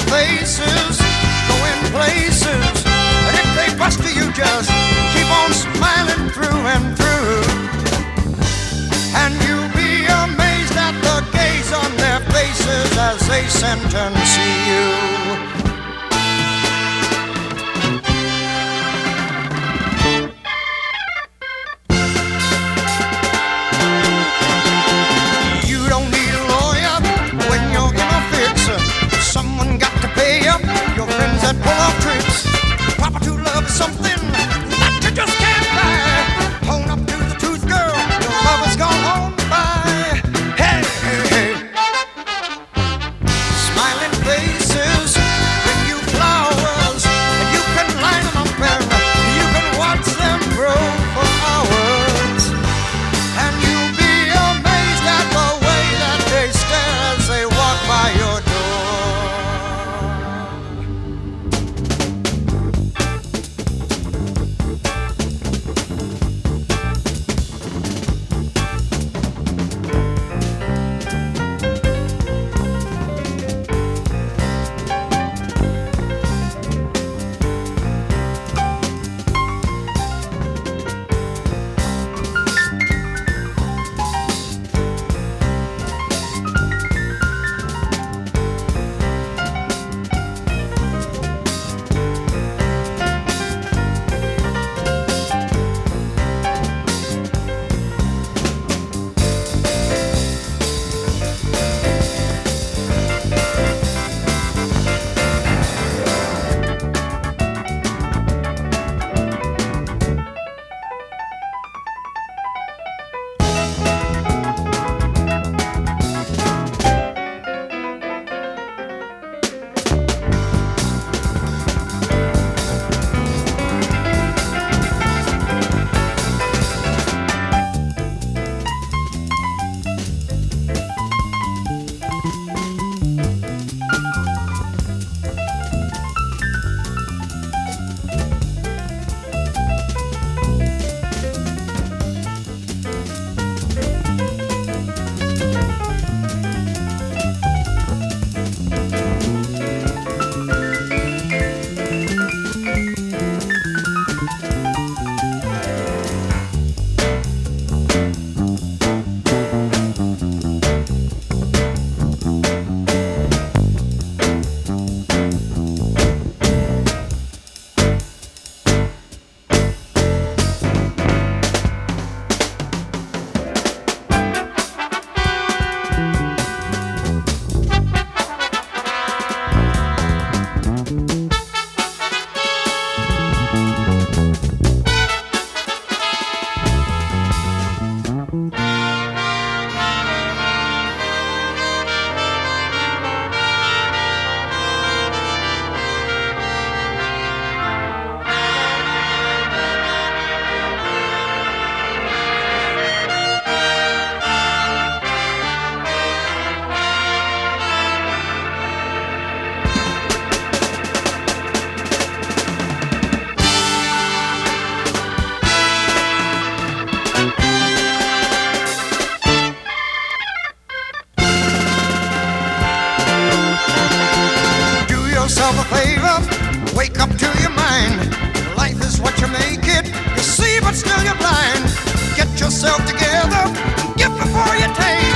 faces, going places. And if they bust you, just keep on smiling through and through. And you'll be amazed at the gaze on their faces as they sentence you. Someone got to pay up your friends that pull off tricks. Proper true love is something that you just can't buy. Own up to the truth, girl, your love has gone on by. Hey, hey, hey. Smiling faces bring you flowers, and you can line them up and you can watch them grow for hours. And you'll be amazed at the way that they stare as they walk by your door. Yourself a favor, wake up to your mind. Life is what you make it. You see, but still you're blind. Get yourself together, give before you take.